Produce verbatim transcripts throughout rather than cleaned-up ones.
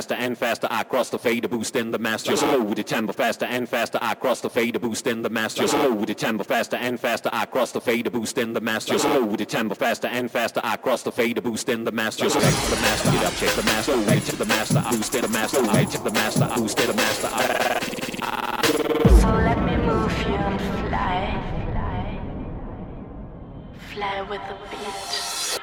faster and faster. I cross the fader, boost in the master. Slow the tempo faster and faster. I cross the fader, boost in the master. Slow the tempo faster and faster. I cross the fader, boost in the master. Slow the tempo faster and faster. I cross the fader, boost in the master. Back to the master, get up, check the master. Right to the master, I boost in the master. Right to the master, I boost in the master. So let me move you and fly, fly, fly with the beat.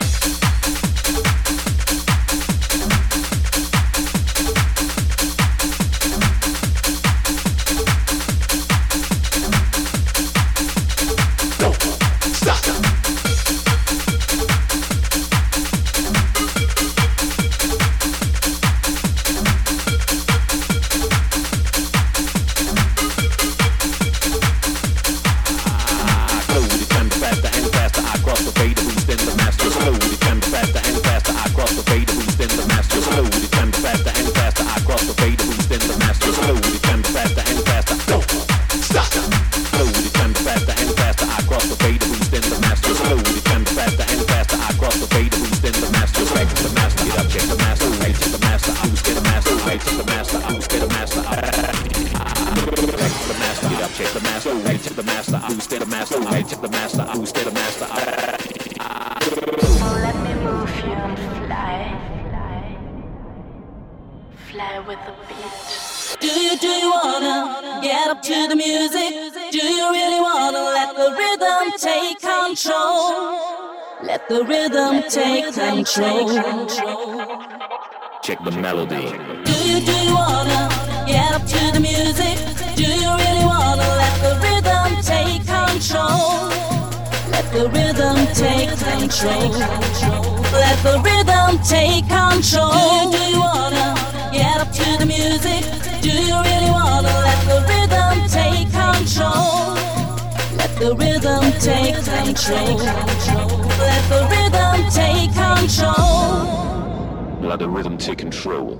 Let the rhythm take control. Check the melody. Do you, do you wanna get up to the music? Do you really wanna let the rhythm take control? Let the rhythm take control. Let the rhythm take control. Do you, do you wanna get up to the music? Do you really wanna let the rhythm take control? Let the rhythm take control. Let the rhythm take control. Let the rhythm take control.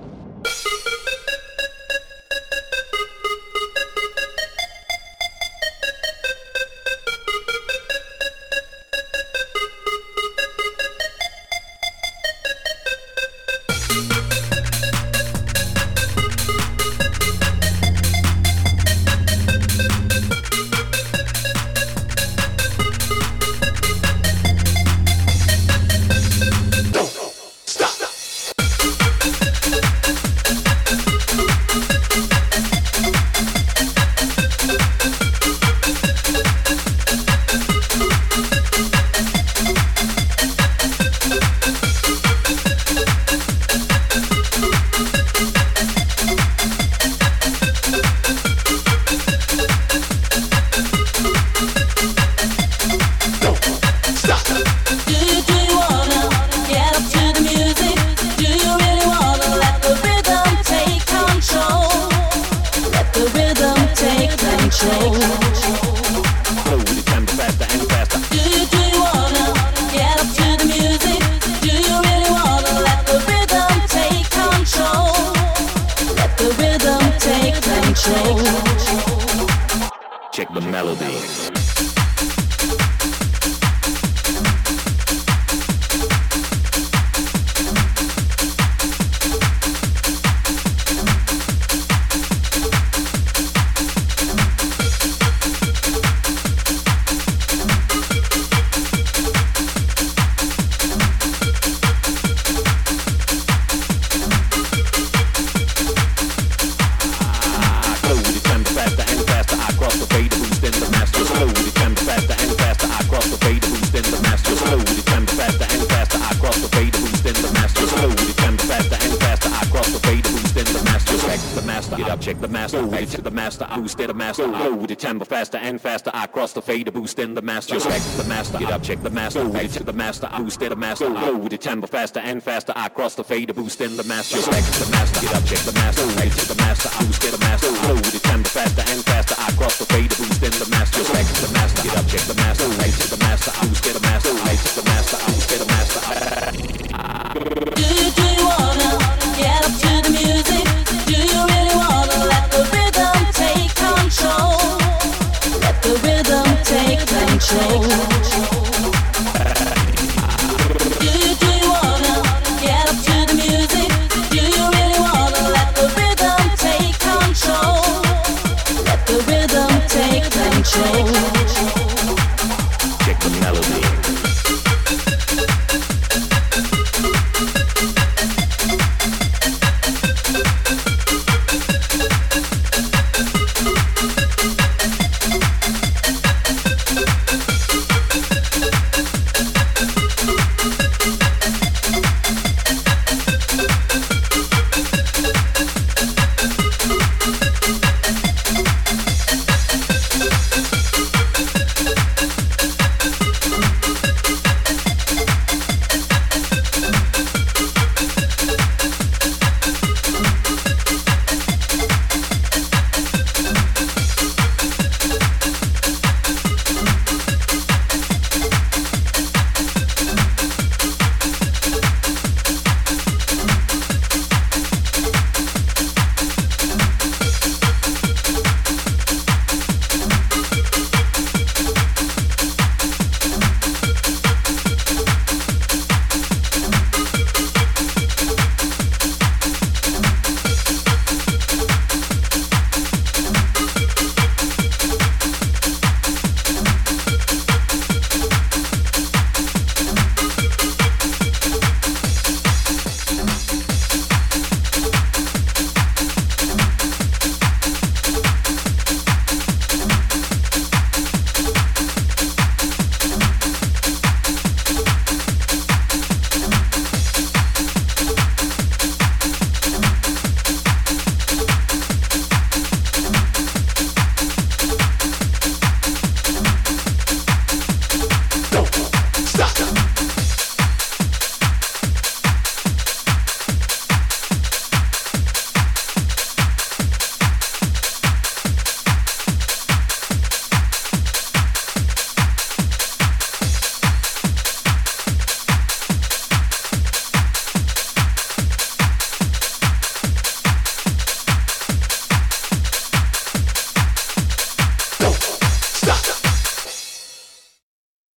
Check the melody. Check the master, right to the master, I boost the master, load the tempo faster and faster, I cross the fader, boost in the master, respect the master, get up, check the master, right to the master, I boost the master, load the tempo faster and faster, I cross the fader, boost in the master, respect the master, get up, check the master, right to the master, I boost the master, load the tempo faster and faster, I cross the fader, boost in the master, respect the master, get up, check the master, right to the master, I boost the master, right to the master, I boost the master. Do you, do you wanna get up to the music? Do you really wanna let the rhythm take control? Let the rhythm take control.